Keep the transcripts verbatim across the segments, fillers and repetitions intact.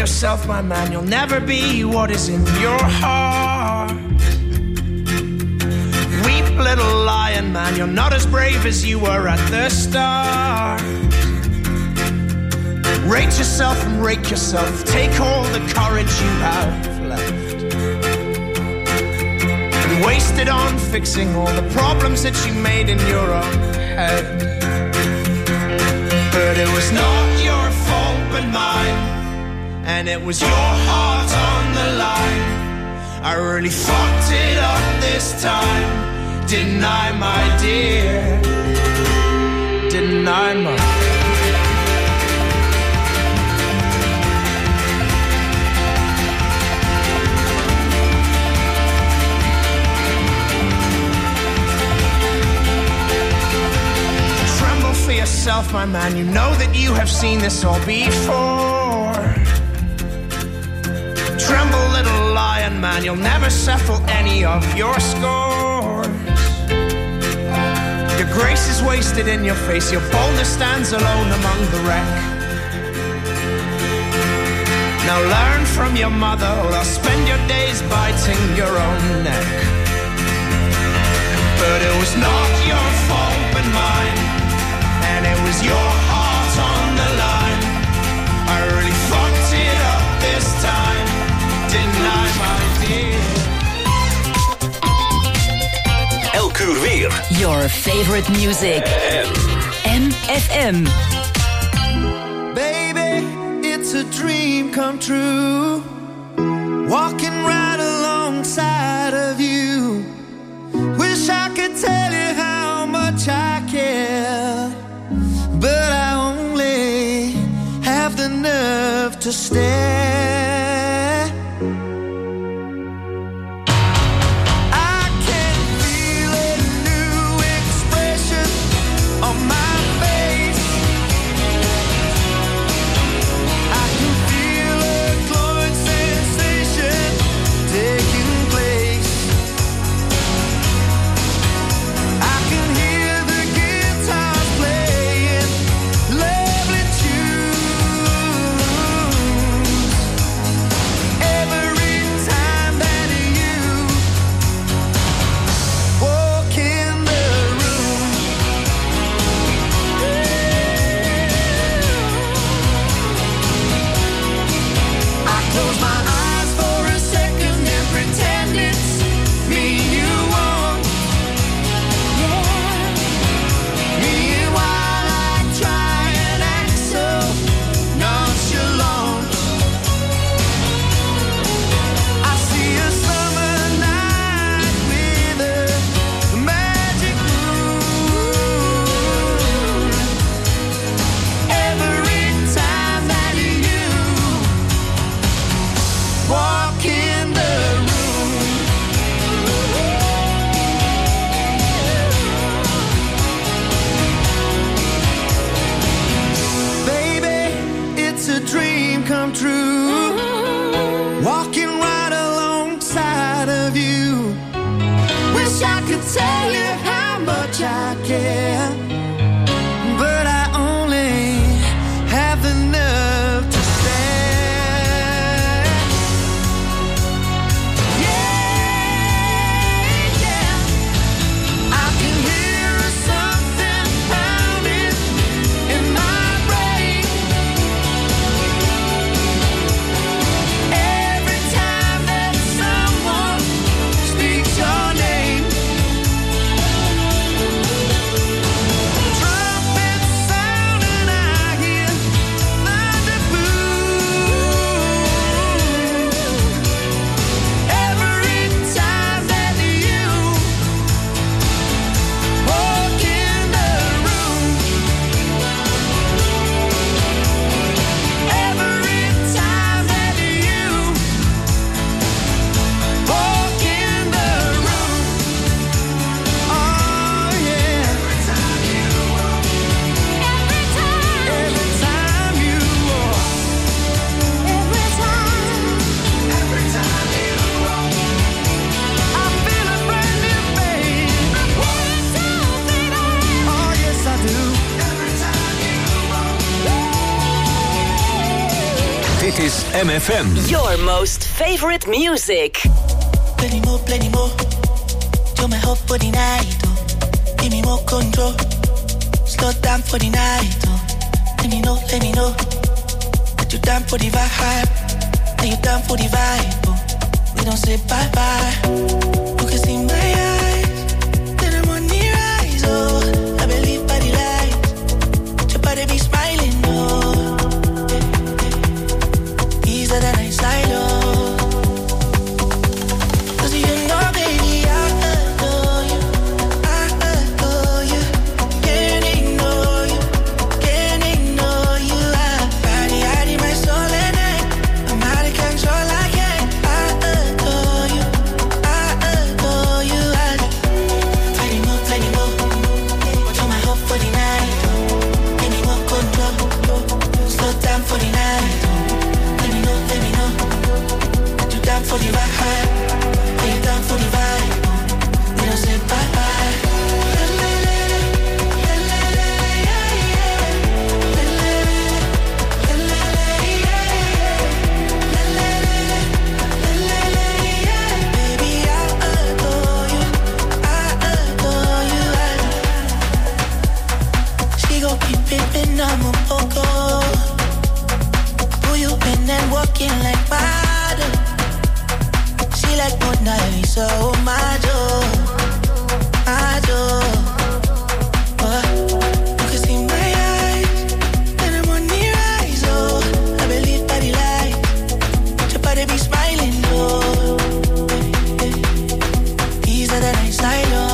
yourself, my man, you'll never be what is in your heart. Weep, little lion man, you're not as brave as you were at the start. Rate yourself and rake yourself, take all the courage you have left and waste it on fixing all the problems that you made in your own head. But it was not your fault but mine, and it was your heart on the line. I really fucked it up this time, didn't I, my dear? Didn't I, my dear? Tremble for yourself, my man, you know that you have seen this all before. Tremble, little lion man, you'll never settle any of your scores. Your grace is wasted in your face, your boldness stands alone among the wreck. Now learn from your mother, or I'll spend your days biting your own neck. But it was not your fault but mine, and it was your heart on the line. I really fucked it up this time, didn't I, my dear? Elk uur weer. Your favorite music. M F M. Baby, it's a dream come true, walking right alongside of you. Wish I could tell you how much I care, but I only have the nerve to stare. Dit is M F M. Your most favorite music. Plenty more, plenty more. You're my hope for the night. Oh. Give me more control. Slow down for the night. Oh. Let me know, let me know that you're down for the vibe. That you're down for the vibe. Oh. We don't say bye bye. You can see my eyes. That I'm on the rise. Oh, I believe by the light. Your body be smiling. Oh. Easier than I silo. Cause you know, baby, I adore you. I adore you. Can't ignore you. Can't ignore you. I body, I need my soul and I. I'm out of control, I can't. I adore you. I adore you. I do. Plenty more, plenty more. You're my hope for the night. Give me more control. Slow down for the night. Let me know that you're down for the vibe. That you're down for the vibe. We don't say bye bye. Baby, I adore you. I adore you. She gon' keep pimpin', I'm a poco. You been and walking like water. She like Mona Lisa, oh my joy, my joy. Oh, you can see my eyes, and I'm on the rise. Oh, I believe by the light. Your body be smiling, oh. Easier than I silo.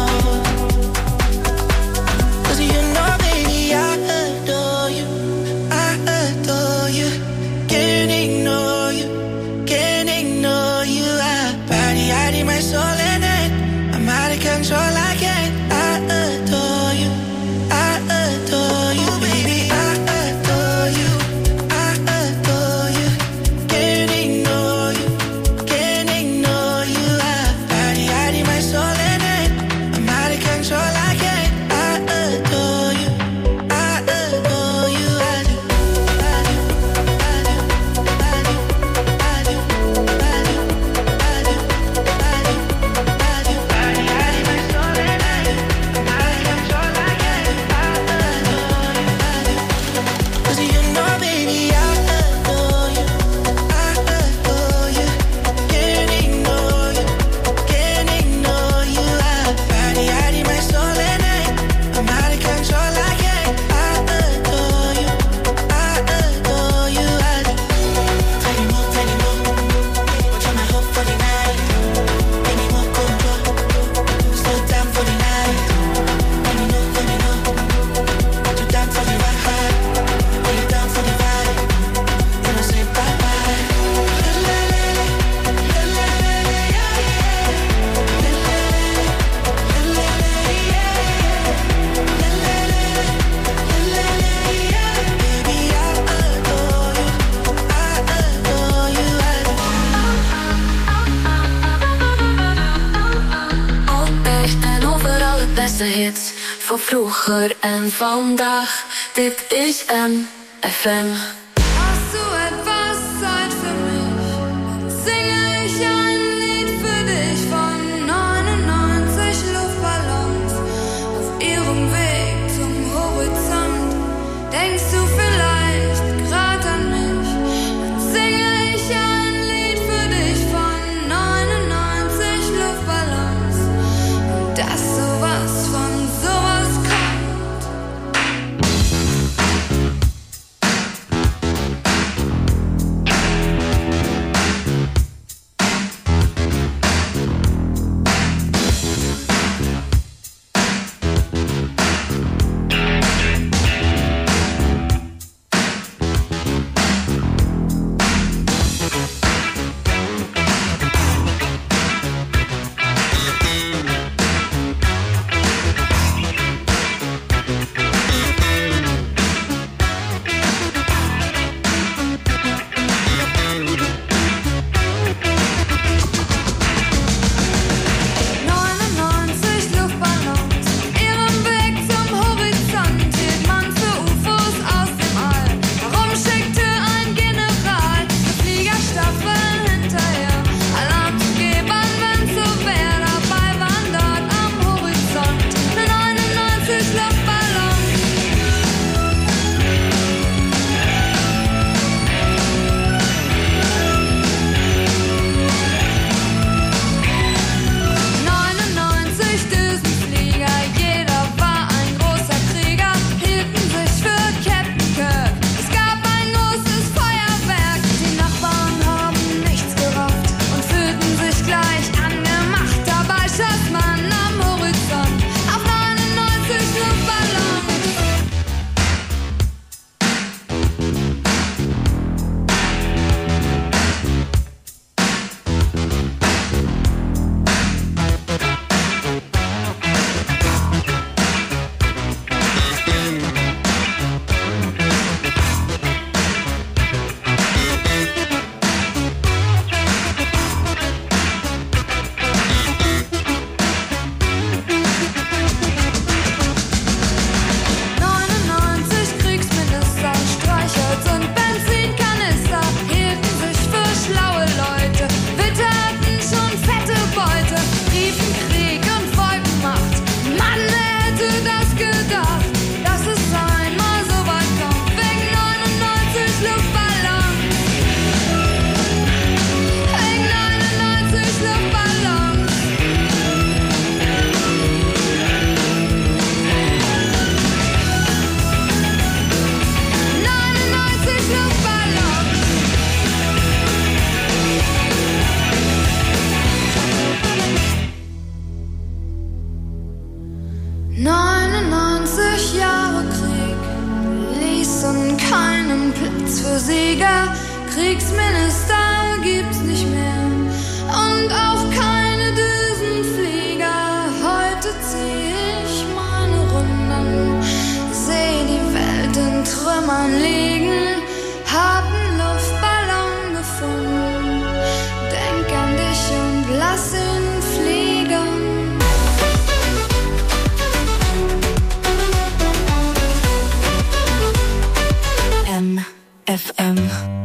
Cause you know, baby, I adore you. I adore you. Can't ignore you, can't ignore you. I body, I need my soul and I. I'm out of control, I can't. I adore you, I adore you, baby. I adore you, I adore you. Can't ignore you, can't ignore you. I body, I need my soul and I. I'm out of control, I can't. I adore you, I adore you. I do, I do, I do. Hits van vroeger en vandaag. Dit is M F M. Hast du etwas Zeit für mich? Singe ich ein Lied für dich von neunundneunzig Luftballons auf ihrem Weg zum Horizont. Denkst du vielleicht grad an mich? Dann singe ich ein Lied für dich von neunundneunzig Luftballons. Und das sowas von sowas kommt. zur Sieger. Kriegsminister gibt's nicht mehr und auch keine Düsenflieger. Heute zieh ich meine Runden, seh die Welt in Trümmern liegen, hab 'n Luftballon gefunden, denk an dich und lass ihn fliegen. M F M.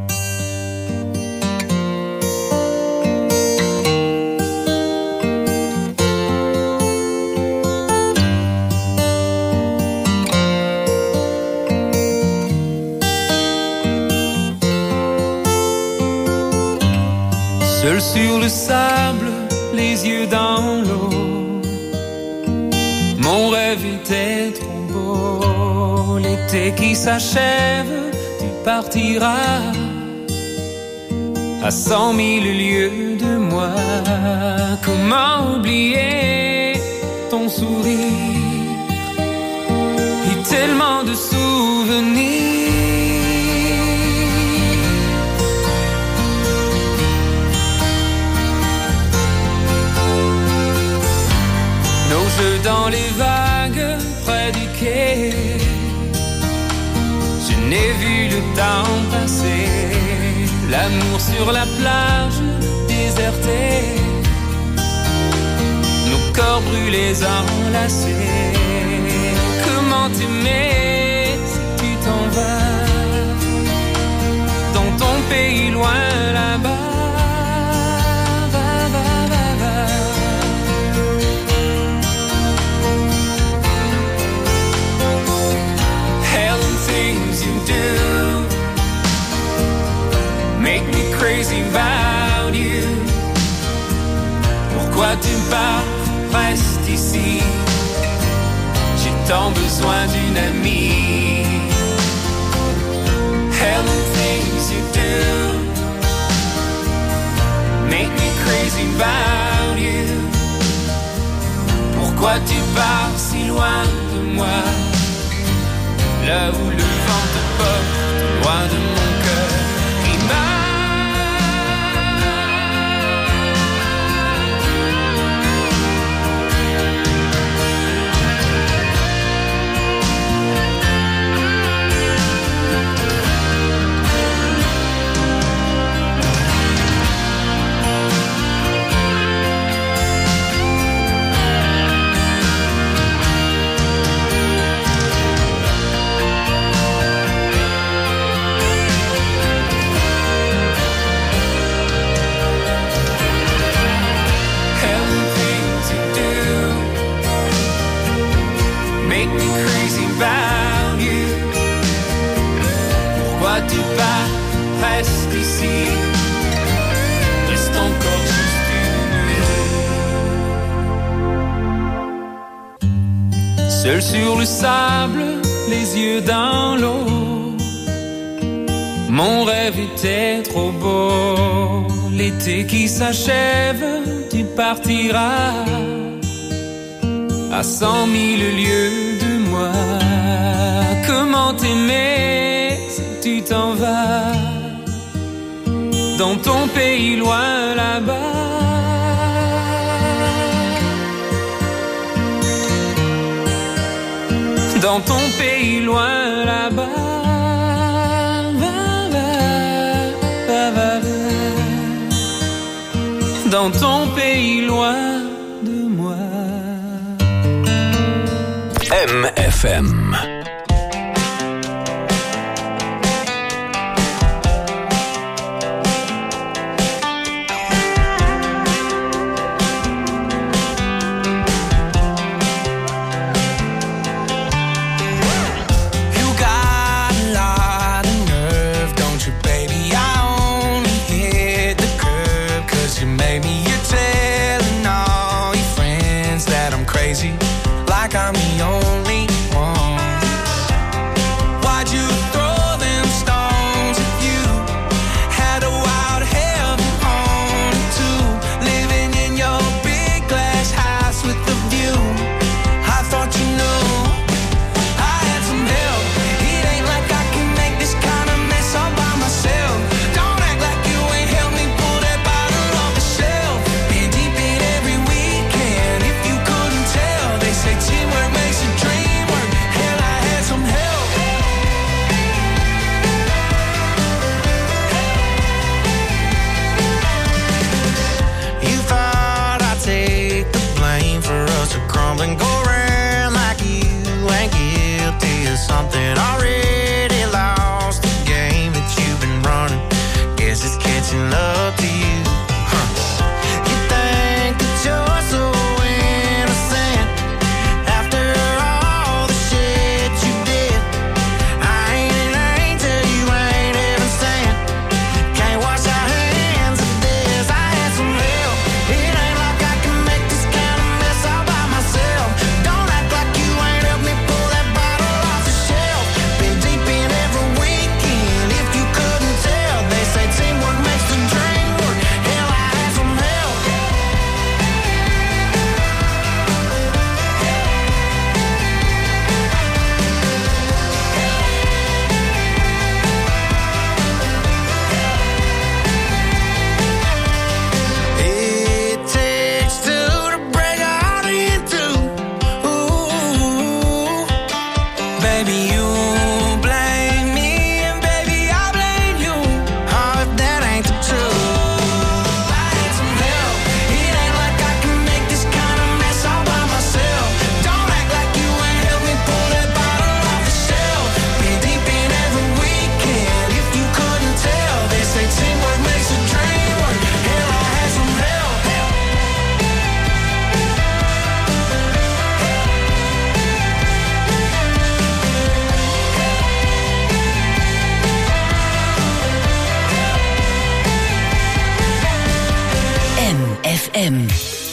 Seul sur le sable, les yeux dans l'eau, mon rêve était trop beau. L'été qui s'achève, tu partiras à cent mille lieues de moi. Comment oublier ton sourire et tellement de souvenirs. Nos jeux dans les vagues près du quai, je n'ai vu le temps passer. L'amour sur la plage désertée, nos corps brûlés enlacés. Comment t'aimer si tu t'en vas dans ton pays loin là-bas. Make me crazy about you. Pourquoi tu pars, reste ici. J'ai tant besoin d'une amie. Hell and things you do make me crazy about you. Pourquoi tu pars si loin de moi, là où le vent te porte, loin de mon cœur qui bat. About you. Pourquoi tu pars, reste ici. Reste encore juste une nuit. Seul sur le sable, les yeux dans l'eau, mon rêve était trop beau. L'été qui s'achève, tu partiras à cent mille lieues de moi. Comment t'aimer si tu t'en vas dans ton pays loin là-bas. Dans ton pays loin là-bas. Va, va, va, va, va. Dans ton pays loin de moi. M F M. Like I'm the only one. M.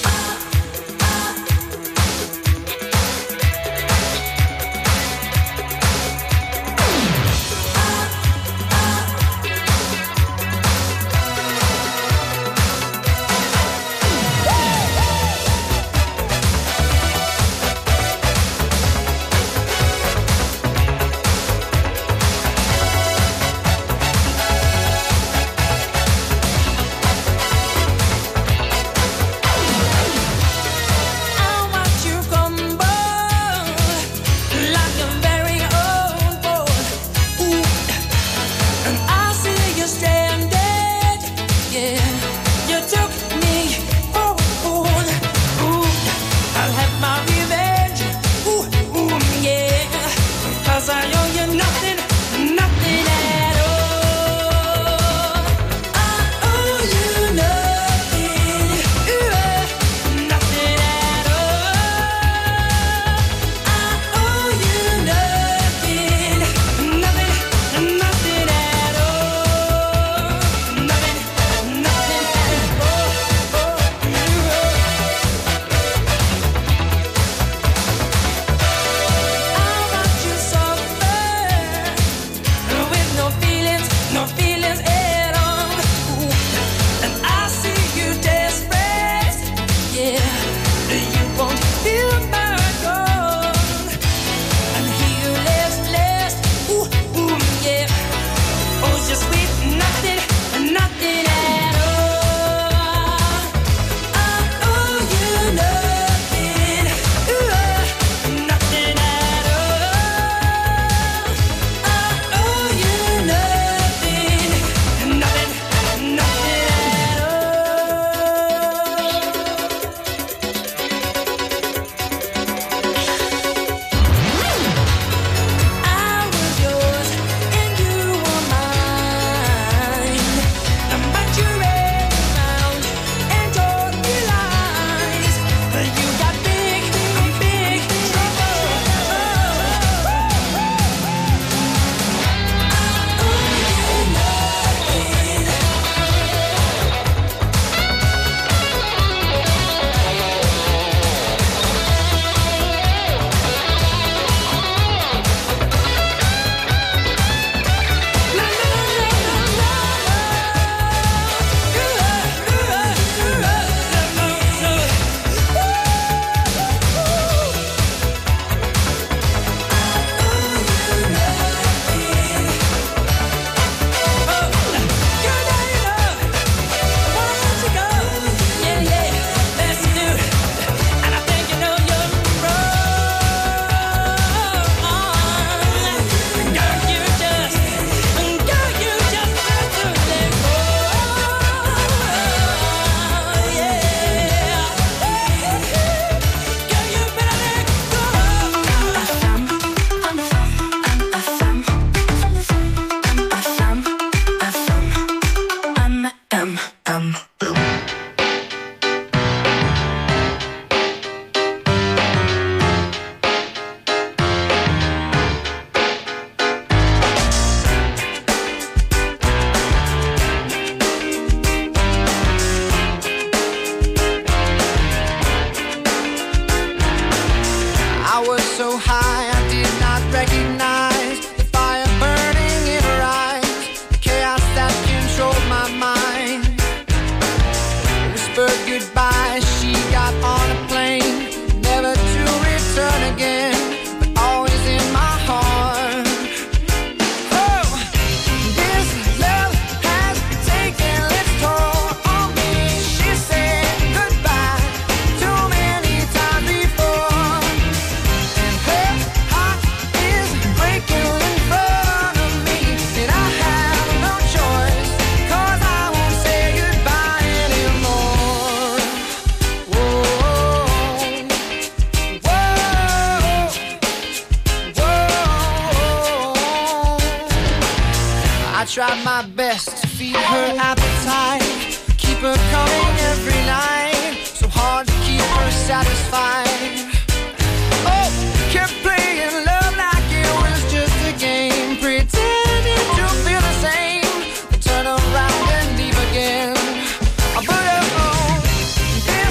tried my best to feed her appetite, keep her coming every night, so hard to keep her satisfied. Oh, kept playing love like it was just a game, pretending to feel the same, then turn around and leave again. But oh, this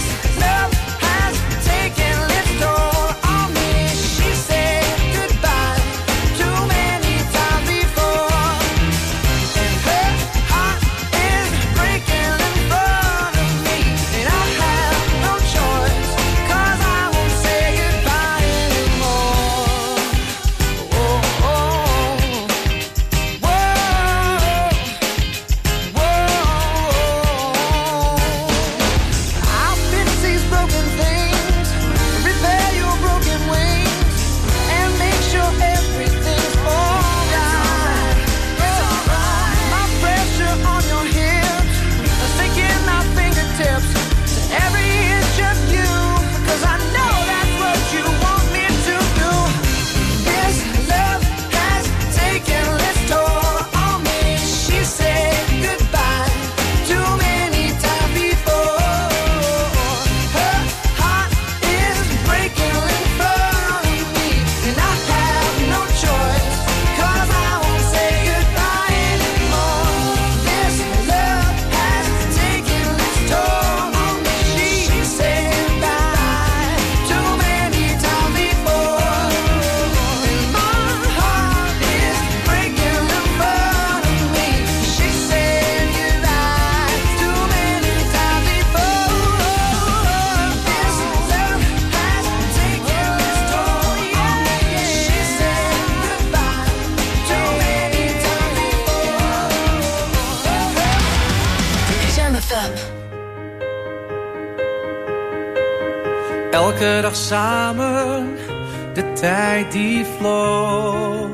Elke dag samen, de tijd die vloog.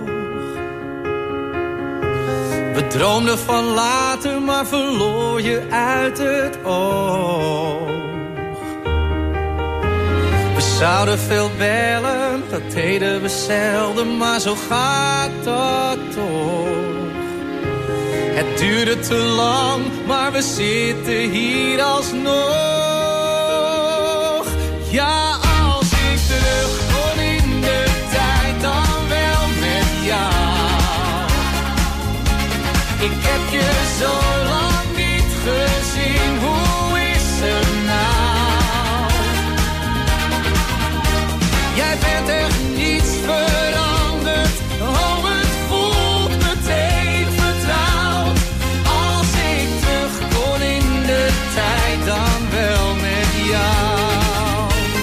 We droomden van later, maar verloor je uit het oog. We zouden veel bellen, dat deden we zelden, maar zo gaat dat toch. Het duurde te lang, maar we zitten hier alsnog. Ja, als ik terug kon in de tijd, dan wel met jou. Ik heb je zo lang niet gezien, hoe is het nou? Jij bent echt niets veranderd, oh het voelt meteen vertrouwd. Als ik terug kon in de tijd, dan wel met jou.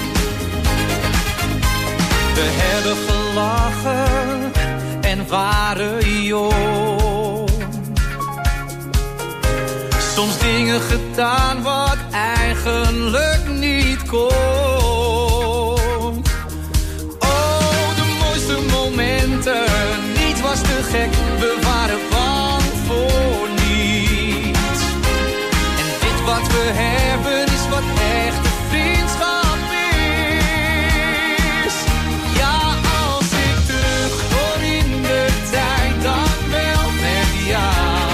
We hebben gelachen en waren jong. Soms dingen gedaan wat eigenlijk niet kon. Oh, de mooiste momenten, niets was te gek, we waren bang voor niets. En dit wat we hebben is wat echte vriendschap is. Ja, als ik terug kon in de tijd, dan wel met jou.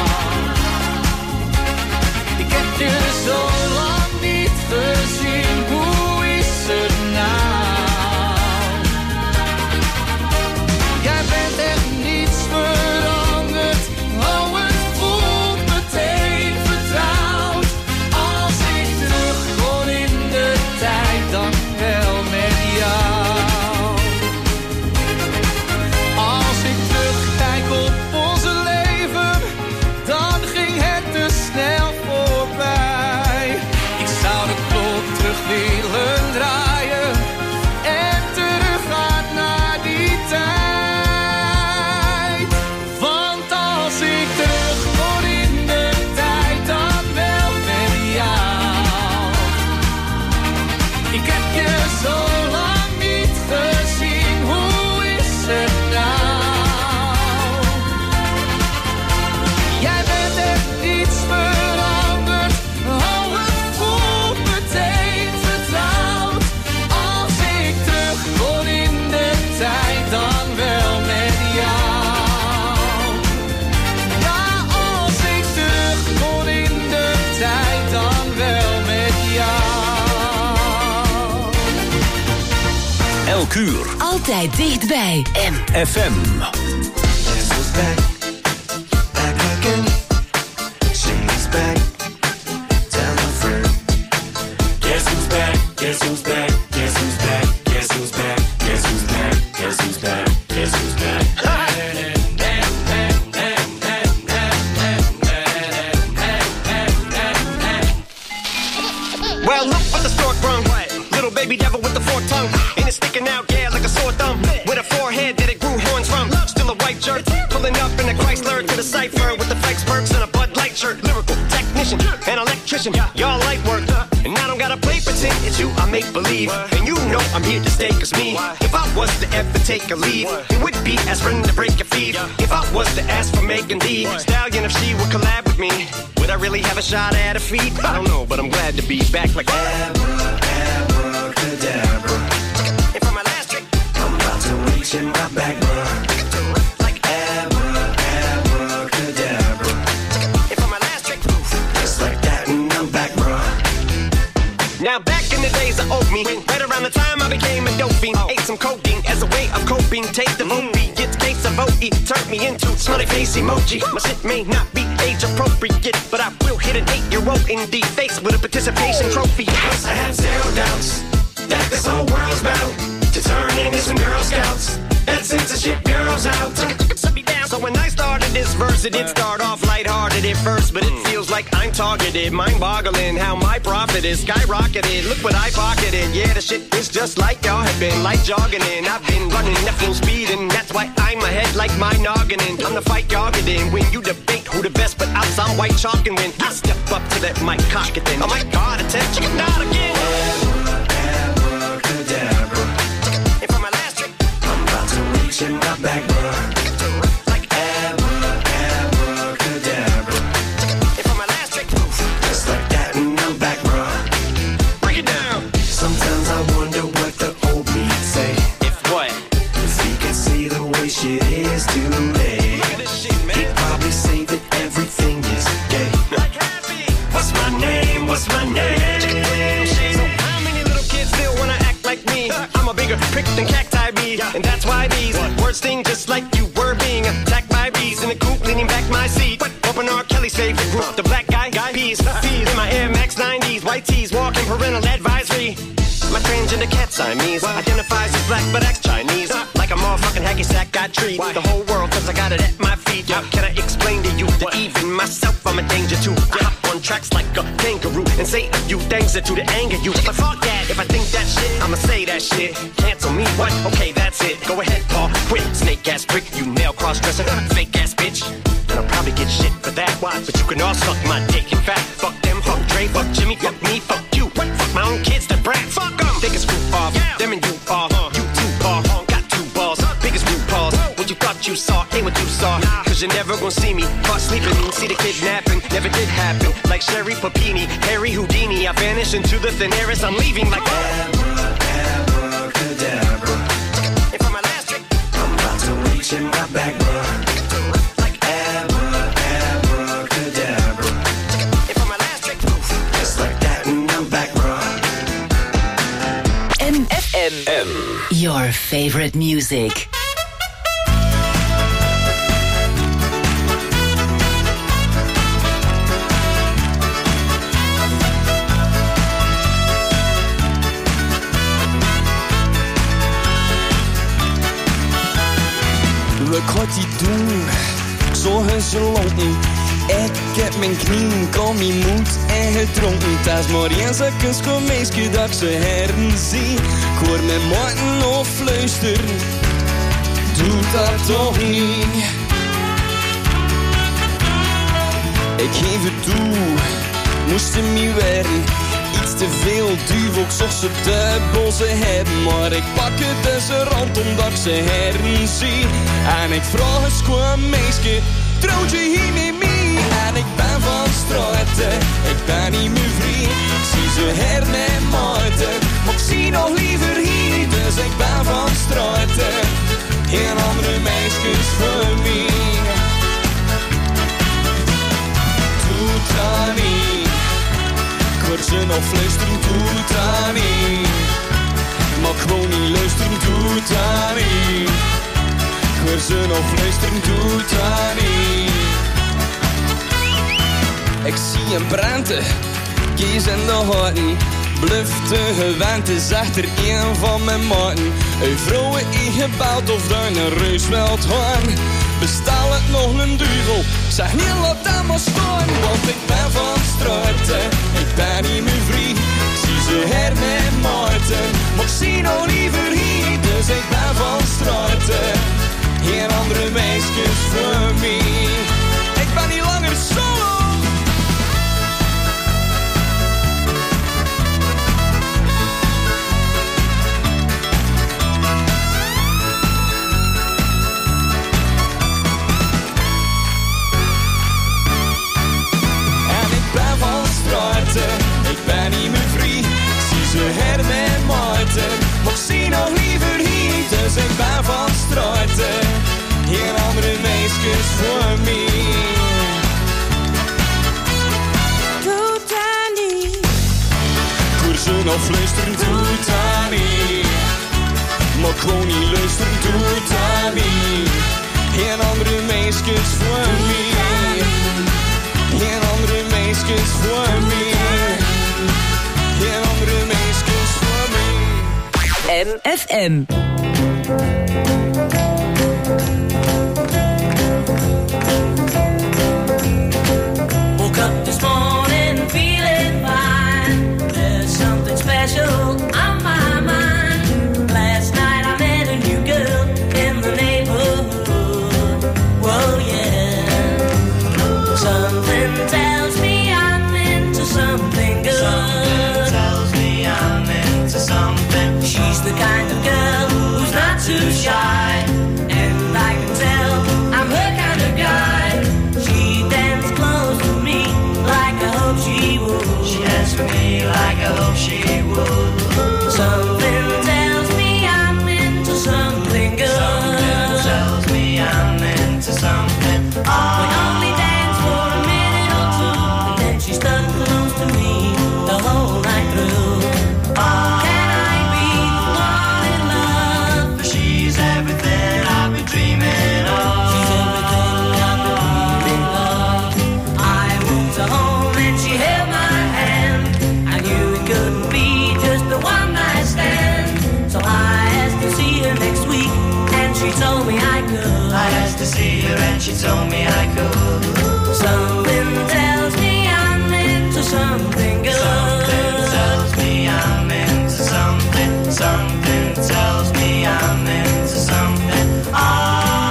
Ik heb je zo lang niet gezien, hoe is het nou? Jij bent echt niets veranderd, oh het voelt meteen vertrouwd. Als ik terug kon in de tijd, dan wel met jou. Als ik terugkijk op onze leven, dan ging het te snel voorbij. Ik zou de klok terug willen draaien en teruggaan naar die tijd. Want als ik terug kon in de tijd, dan wel met jou. Ik heb je zo lang niet gezien, hoe is het nou? Jij bent echt niets veranderd, oh het voelt meteen vertrouwd. Als ik terug kon in de tijd, dan wel met jou. Ja, als ik terug kon in de tijd, dan wel met jou. Elk uur. Altijd dichtbij. M. F M. Guess who's back? Back again. She's back. Tell a friend. Guess who's back? Guess who's back? Guess who's back? Guess who's back? Guess who's back? Guess who's back? Guess who's back? Well, look what the stork brung. Little baby devil with the forked tongue. And it's sticking out, yeah, like a sore thumb. With a forehead that it grew horns from. Still a white jerk. Pulling up in a Chrysler to the cipher with the flex perks and a Bud Light shirt. Lyrical technician, an electrician. Y'all light work. And I don't gotta play pretend. It's you, I make believe. And you know I'm here to stay, cause me. If I was to ever take a leave, it would be as friend to break a feed. If I was to ask for Megan Thee Stallion, if she would collab with me, would I really have a shot at a feat? I don't know, but I'm glad to be back like Abra, abracadabra. And for my last trick, I'm about to reach in my back, bruh. Like Abra, abracadabra. And for my last trick, just like that, and I'm back, bruh. Now back in the days of old me, right around the time I became a dope fiend, ate some codeine as a way of coping. Take the movie, get case of O E, turned me into smiley face emoji. My shit may not be age appropriate, but I will hit an eight-year-old in the face with a participation trophy. Plus I have zero doubts that this whole world's bound to turn into some Girl Scouts and censorship girls out. Set me down. So when I started this verse, it did start off lighthearted at first, but it feels like I'm targeted. Mind-boggling how my profit is skyrocketed. Look what I pocketed. Yeah, the shit is just like y'all have been, like jogging in. I've been running at full speed, and that's why I'm ahead like my noggin. I'm the fight y'all get in. When you debate who the best, but out some white chalk, and when I step up to that mic, cock it then. Oh my God, attention, not again. Abra, abra, reaching my back, bro. Like abra, abracadabra. And for my last trick, Just like that and I'm back, bro. break it down. Sometimes I wonder what the old me'd say. If what? If he could see the way shit is today. Look at this shit, man. He'd probably say that everything is gay. Like happy. What's my name? What's my name? So how many little kids still wanna act like me? I'm a bigger prick than cacti bees, and that's why these words sting just like you were being attacked by bees in the coop, leaning back my seat. Open R. Kelly's favorite group, the black guy, guy peas, peas in my Air Max nineties, white tees, walking parental advisory. My transgender cat Siamese identifies as black but acts Chinese. Like a motherfucking hacky sack, got treat the whole world cause I got it at my feet. Can I explain to you that even myself I'm a danger to? I hop on tracks like a kangaroo and say a few things that do to anger you. But fuck that, if I think that shit, I'ma say that shit. Cancel me, what? Okay, that's it. Go ahead, Paul. Quit, snake ass prick, you male cross-dresser, fake ass bitch. And I'll probably get shit for that. But you can all suck my dick. In fact, fuck them, fuck Dre, fuck Jimmy, fuck me, fuck you. What? Fuck my own kids, the brat. Fuck them. Biggest group off. Yeah. Them and you are. Uh, you two are. Uh, got two balls. Uh, biggest group balls. What you thought you saw ain't what you saw. Nah. Cause you're never gonna see me caught sleeping. See the kidnapping. Never did happen. Like Sherry Papini, Harry Houdini. I vanish into the thin air as I'm leaving like Abra, abracadabra. And for my last trick, I'm about to reach in my back, bro. Like abra, abracadabra. and for my last trick, Just like that and I'm back, bro. M F M. Your favorite music. Ik ga het niet doen, zo gezond niet. Ik heb mijn knieën, kom mijn moed en gedronken. Het is maar eens een kunstgemeisje dat ik ze heren zie. Ik hoor mijn maten nog fluisteren, doe dat toch niet. Ik geef het toe, moesten me werden. Iets te veel duivel, ik zocht ze te boze hebben. Maar ik pak het tussen rand omdat ik ze heren zie. En ik vraag eens gewoon meisje, trouwt je hier met mij? En ik ben van straten, ik ben niet meer vrij. Ik zie ze her met maarten, maar ik zie nog liever hier. Dus ik ben van straten, geen andere meisjes voor mij. Doe dat niet. Ik hoor ze nog fluisteren, doe dat niet. Maar ik wil niet luisteren, doe dat niet. Ik hoor ze nog fluisteren, doe dat niet. Ik zie een branden, kies in de houten. Blufte gewend is echter een van mijn maten. Een vrouw in gebouwd of dan een reus wilt gaan. Bestel het nog een duivel, zeg niet laat dat maar staan. Want ik ben van straten, ik ben niet meer vrij. Ik zie ze her met maarten, maar ik zie nog liever hier. Dus ik ben van straten, geen andere meisjes voor mij. Ik ben niet langer solo. Ik ben niet meer vrij, ik zie ze her met maarten, maar ik zie nog liever hier. Dus ik ben van straten, geen andere meisjes voor mij. Doe dat niet. Ik hoor ze nog fluisteren, doe dat niet. Maar ik wil niet luisteren, doe dat niet. Geen andere meisjes voor mij. Geen andere meisjes voor mij. Geen andere meisjes voor mij. M F M. Woke up this morning feeling fine. There's something special on my mind. Last night I met a new girl in the neighborhood. Whoa, yeah. Something tells me I'm into something good. Something tells me I'm into something. She's the kind of girl who's not too shy she would. Something tells me I'm into something good. Something tells me I'm into something. Oh. We only danced for a minute or two, and then she stuck close to me the whole night through. Oh. Can I be the one in love? For she's everything I've been dreaming of. She's everything I've been dreaming of. I walked her home and she held my hand. I knew it couldn't be just the one night stand. So I asked to see her next week, and she told me I could. I asked to see her and she told me I could. Something tells me I'm into something good. Something tells me I'm into something. Something tells me I'm into something. Ah.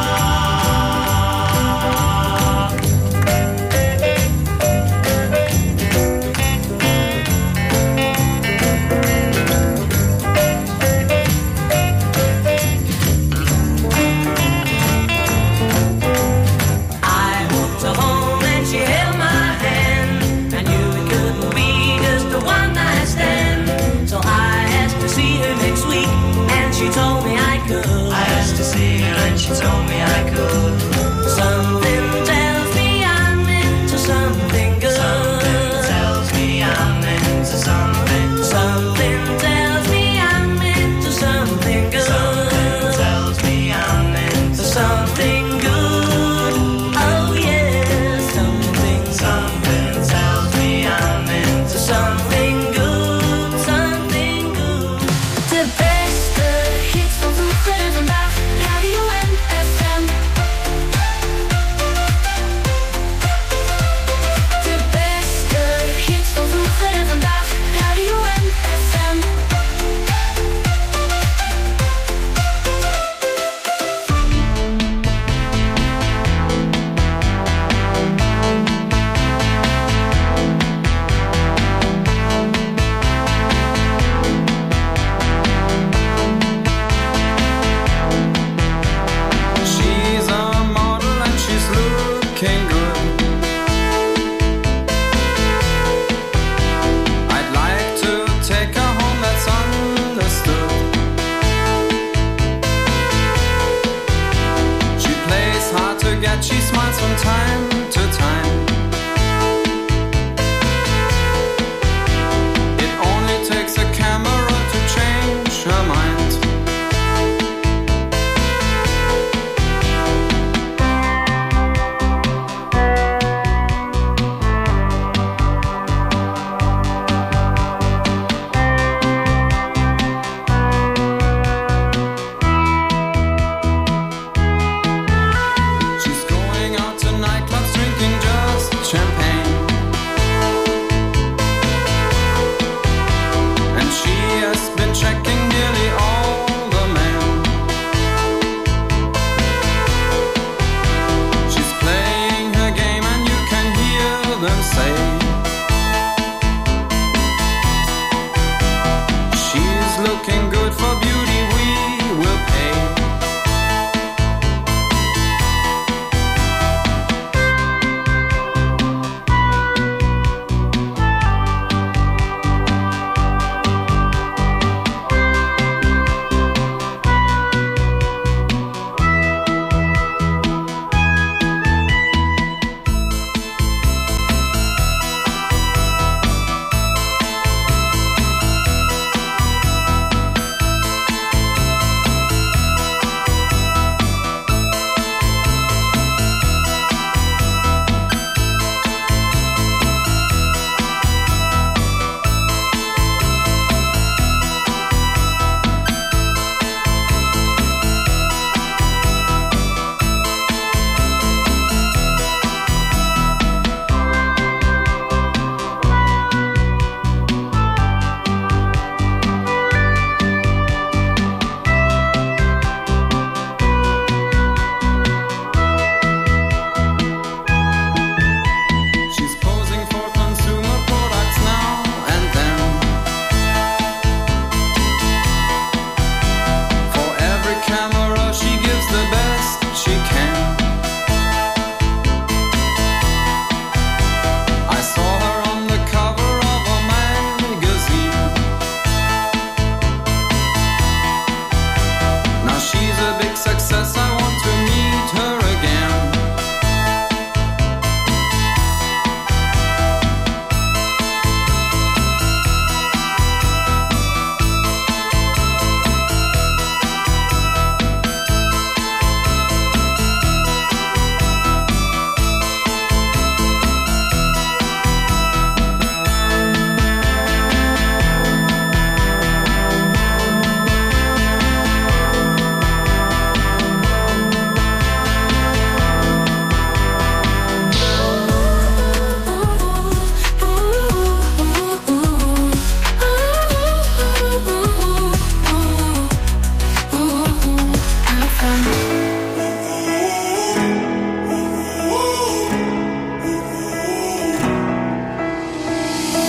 I walked her home and she held my hand. I knew it couldn't be just a one night stand. So I asked to see her next week, and she told me I could. I asked to see her and she told me I could. Something tells me I'm into something good. Something tells me I'm into something. Something tells me I'm into something good. Something tells me I'm into something good. Oh yeah, something. Something tells me I'm into something good. Something good. De beste hits van vroeger en vandaag, Radio en F M. De beste hits van vroeger en vandaag, Radio en F M. She's a model and she's looking good. I'd like to take her home, that's understood. She plays hard to get, she smiles from time to time. It only takes a camera to change her mind. She's going out to nightclubs, drinking just champagne. And she has been checking nearly all the men. She's playing her game and you can hear them say, she's looking good for beauty, we will pay.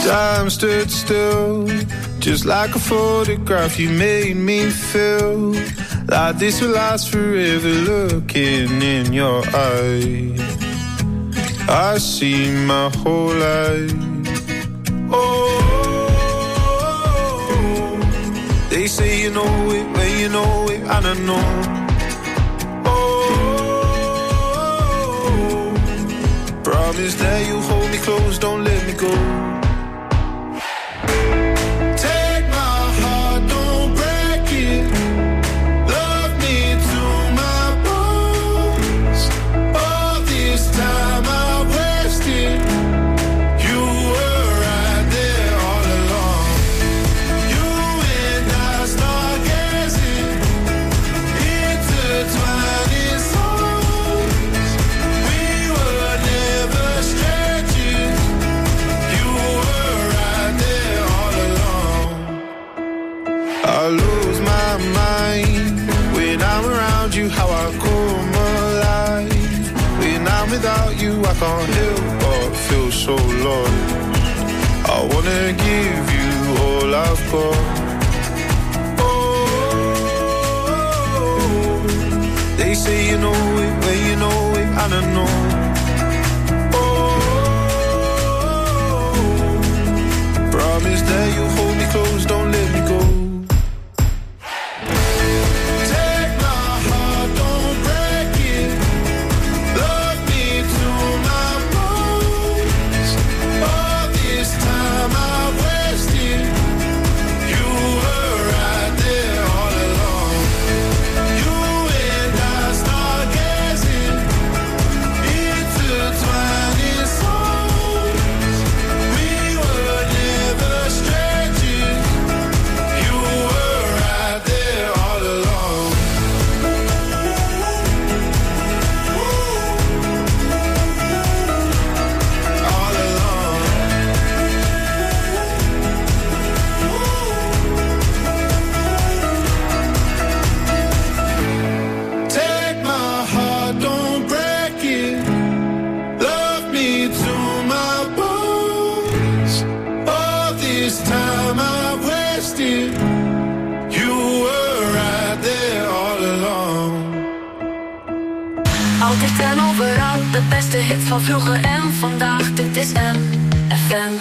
Time stood still, just like a photograph. You made me feel like this will last forever. Looking in your eyes, I see my whole life. Oh, they say you know it when you know it, and I know. Oh, promise that you hold me close, don't let me go. Without you, I can't help but feel so lost. I wanna give you all I've got. Oh, they say you know it when you know it, and I know. Oh, promise that you hold me close, don't let me go. Altijd en overal, de beste hits van vroeger en vandaag. Dit is M F M.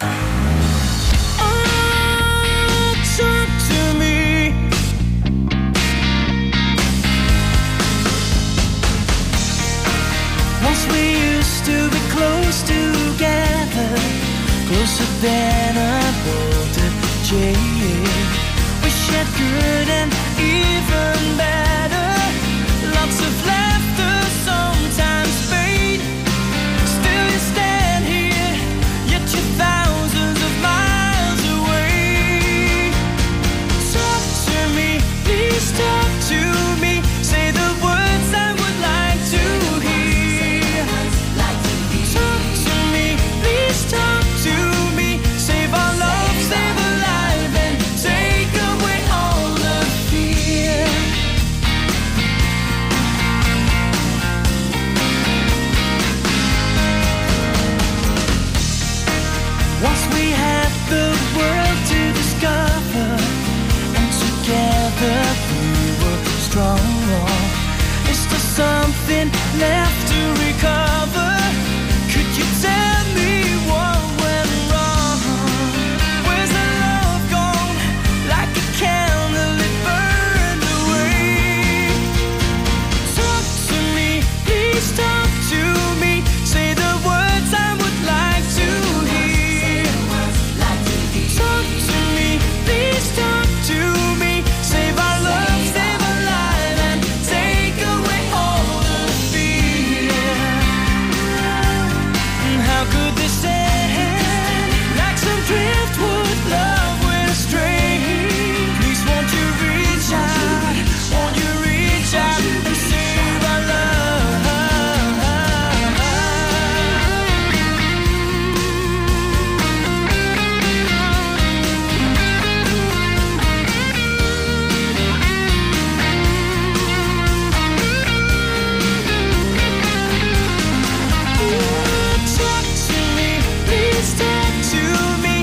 Once we used to be close together, closer than a bolted chain. We shared good and even better, lots of laughter, sometimes pain. Still you stand here, yet you're thousands of miles away. Talk to me, please talk to me, say the words I would like to hear. Talk to me, please talk to me, save our love, save our life, and take away all the fear. Once we had the world to discover, and together we were strong. Is there something left to recover? Could you tell me what went wrong? Where's the love gone? Like a candle it burned away. Talk to me, please talk to me, say the words I would like to hear. Talk to me, please talk to me, save our love, save our life, and take away all the fear. How could this end? Like some driftwood love we're straying. Please won't you reach out, won't you reach out and save our love. Talk to me, please talk to me,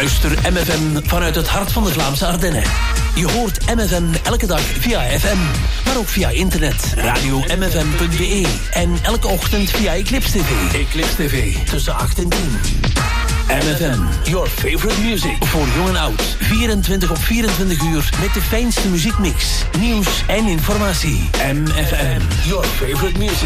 Beluister M F M vanuit het hart van de Vlaamse Ardennen. Je hoort M F M elke dag via F M, maar ook via internet, radio m f m punt b e en elke ochtend via Eclipse T V. Eclipse T V, tussen acht en tien. M F M, your favorite music. Voor jong en oud, vierentwintig op vierentwintig uur met de fijnste muziekmix, nieuws en informatie. M F M, your favorite music.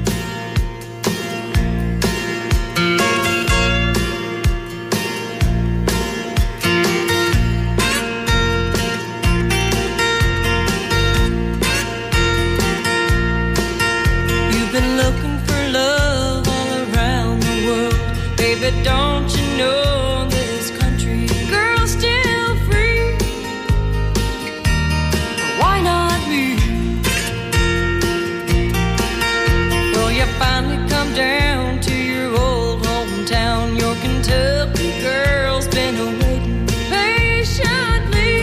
Don't you know this country girl's still free? Why not me? Well, you finally come down to your old hometown. Your Kentucky girl's been waiting patiently.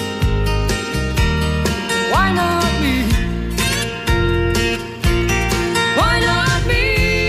Why not me? Why not me?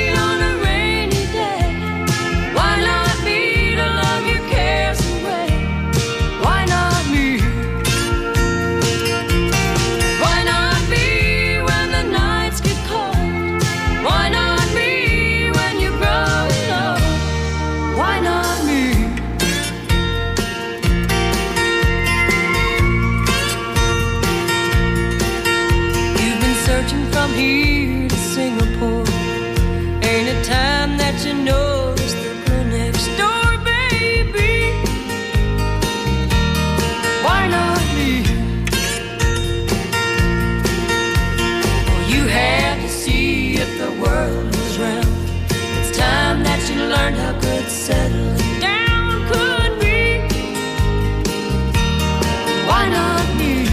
From here to Singapore, ain't a time that you notice the girl next door, baby. Why not me? Well, you had to see if the world was round. It's time that you learned how good settling down could be. Why not me?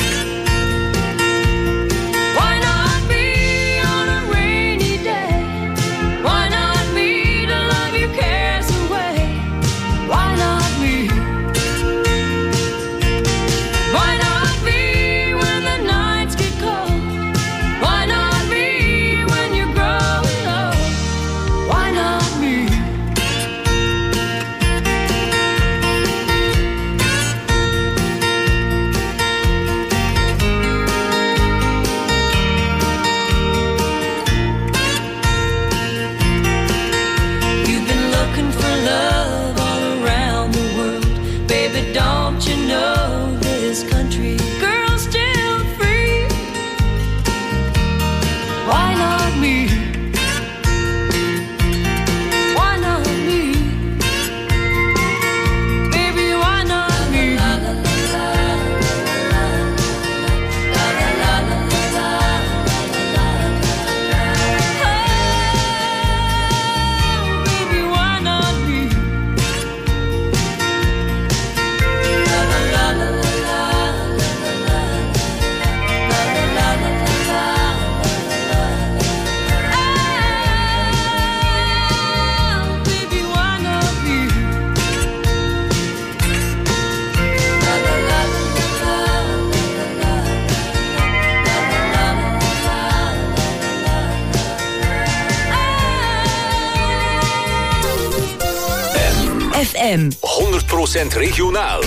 F M honderd procent regionaal.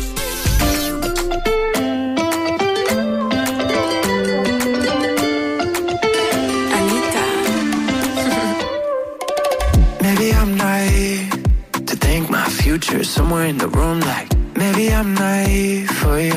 Anita. Maybe I'm naive to think my future is somewhere in the room. Like maybe I'm naive for you.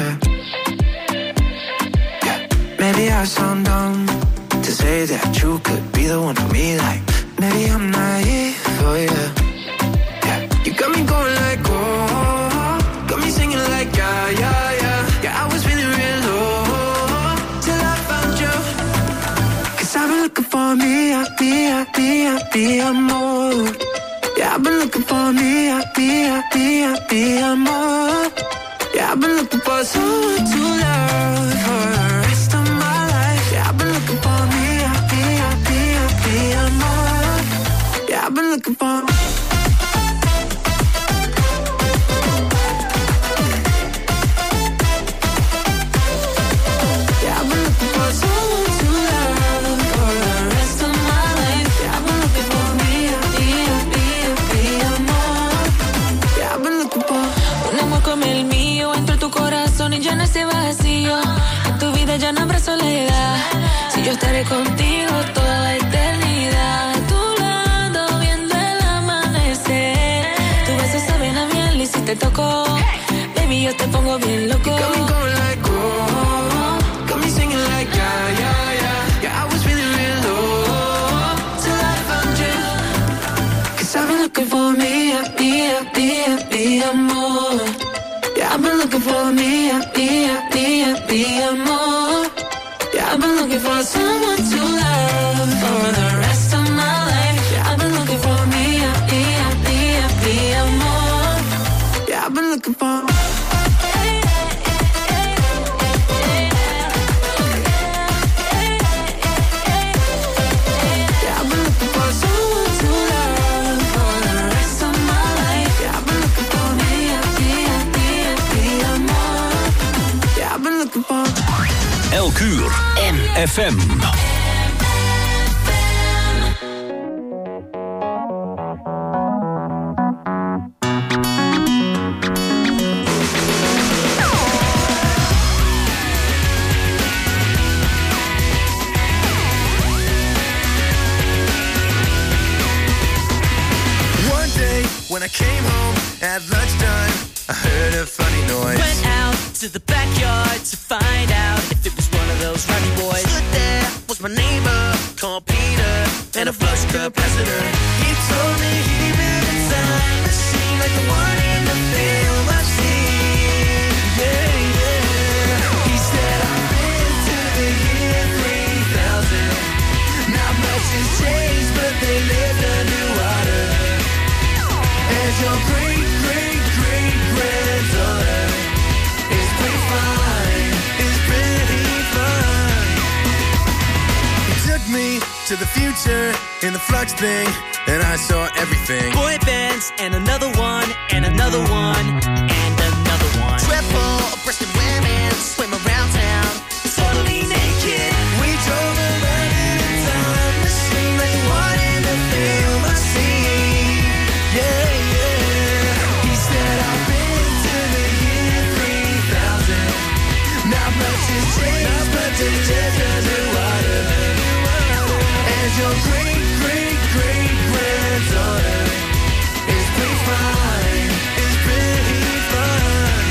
Yeah. Maybe I sound dumb to say that you could be the one for me. Like maybe I'm naive for you. You got me going like, oh, got me singing like, yeah, yeah, yeah. Yeah, I was feeling real low till I found you. Cause I've been looking for me, I be, I be, I be, I'm more. Yeah, I've been looking for me, I be, I be, I be, I'm more. Yeah, I've been looking for someone to love for the rest of my life. Yeah, I've been looking for me, I be, I be, I be, I'm more. Yeah, I've been looking for me. Looking estaré contigo toda la eternidad. A tu lado viendo el amanecer. Tu beso sabe a miel y si te toco, baby, yo te pongo bien loco. You got me going like, oh, got me singing like, yeah, yeah, yeah. Yeah, I was feeling real low till I found you. 'Cause I've been looking for me, me, me, me, amor. Yeah, I've been looking for me, me, me, me, amor. Yeah, I've been looking for someone to love for the rest of my life. Yeah, I've been looking for me, me, me, me, amor. Yeah, I've been looking for. Elk uur. M F M. One day when I came home at lunchtime, I heard a funny noise. Went out to the backyard to find out if it was one of those rowdy boys. Stood there was my neighbor called Peter and a flush capacitor. He told me he built a time machine like the one in the film I've seen. Yeah, yeah. He said I've been to the year three thousand. Not much has changed, but they lived underwater. As your great, great, great granddaughter is pretty fine, is pretty fine. He took me to the future in the flux thing, and I saw everything. Boy bands and another one and another one and another one. Triple-breasted women swim around town, totally naked. We drove around in a time machine like the one in the film I've seen. Yeah, yeah. He said I've been to the year three thousand. Not much has changed, but it's just underwater. As your great, great, great granddaughter is pretty fine, is pretty fine.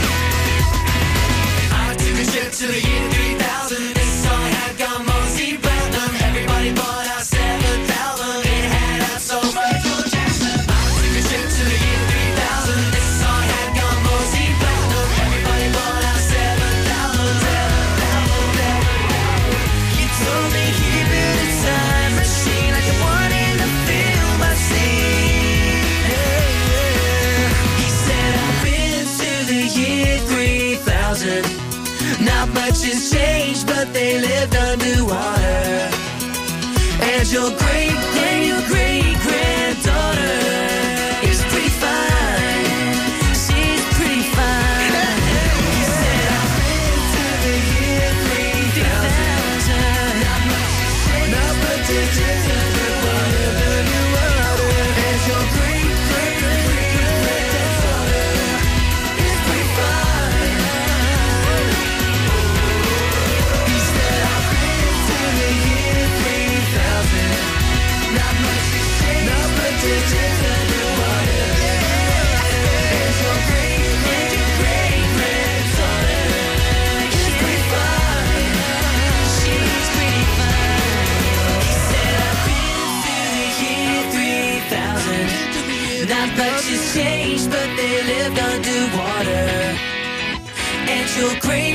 I took a ship to the year three thousand. This song had gone mostly platinum. Everybody bought our seventh album. It had out so Michael Jackson. I took a ship to the year three thousand. This song had gone mostly platinum. Everybody bought our seventh album. Seventh album, seventh album. He told me he built a time machine like the one in the film I've seen. Yeah, yeah. He said I've been to the year three thousand. Not much has changed, but they lived underwater. And your great, great, great granddaughter is pretty fine. She's pretty fine. He said I've been to the year three thousand. Not much has changed, not much has changed, underwater, underwater. And your great, great, great granddaughter is pretty fine. He said I've been to the year three thousand. Not much has changed, not much has changed, underwater. And your great, great, great granddaughter is pretty fine. She's pretty fine. He said I've been to the year three thousand. Not much has changed, but they lived underwater. And your great